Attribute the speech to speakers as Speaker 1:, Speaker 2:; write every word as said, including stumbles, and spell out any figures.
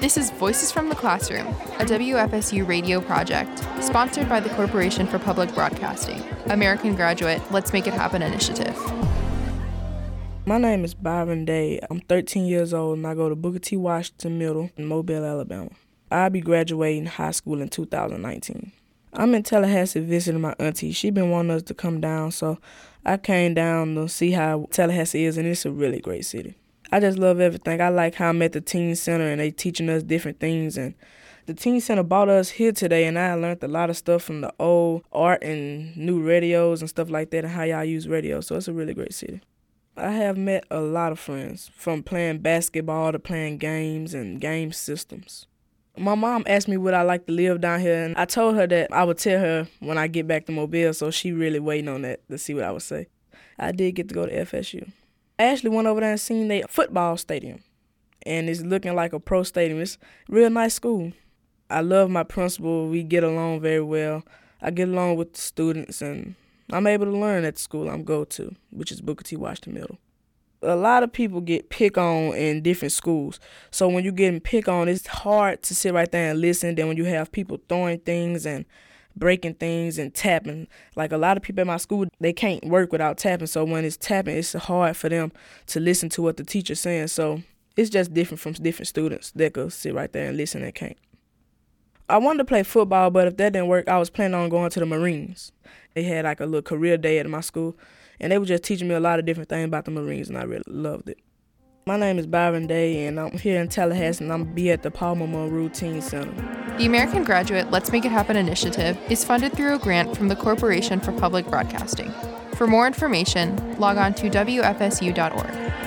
Speaker 1: This is Voices from the Classroom, a W F S U radio project sponsored by the Corporation for Public Broadcasting, American Graduate Let's Make It Happen initiative.
Speaker 2: My name is Byron Day. I'm thirteen years old and I go to Booker T. Washington Middle in Mobile, Alabama. I'll be graduating high school in two thousand nineteen. I'm in Tallahassee visiting my auntie. She been wanting us to come down, so I came down to see how Tallahassee is, and it's a really great city. I just love everything. I like how I'm at the teen center and they teaching us different things. And the teen center brought us here today, and I learned a lot of stuff from the old art and new radios and stuff like that and how y'all use radios. So it's a really great city. I have met a lot of friends, from playing basketball to playing games and game systems. My mom asked me would I like to live down here, and I told her that I would tell her when I get back to Mobile, so she really waiting on that to see what I would say. I did get to go to F S U. I actually went over there and seen their football stadium, and it's looking like a pro stadium. It's a real nice school. I love my principal. We get along very well. I get along with the students, and I'm able to learn at the school I'm go to, which is Booker T. Washington Middle. A lot of people get picked on in different schools. So when you're getting picked on, it's hard to sit right there and listen. Then when you have people throwing things and breaking things and tapping, like a lot of people at my school, they can't work without tapping. So when it's tapping, it's hard for them to listen to what the teacher's saying. So it's just different from different students that could sit right there and listen and can't. I wanted to play football, but if that didn't work, I was planning on going to the Marines. They had like a little career day at my school, and they were just teaching me a lot of different things about the Marines, and I really loved it. My name is Byron Day, and I'm here in Tallahassee, and I'm going to be at the Palmer Monroe Teen Center.
Speaker 1: The American Graduate Let's Make It Happen initiative is funded through a grant from the Corporation for Public Broadcasting. For more information, log on to W F S U dot org.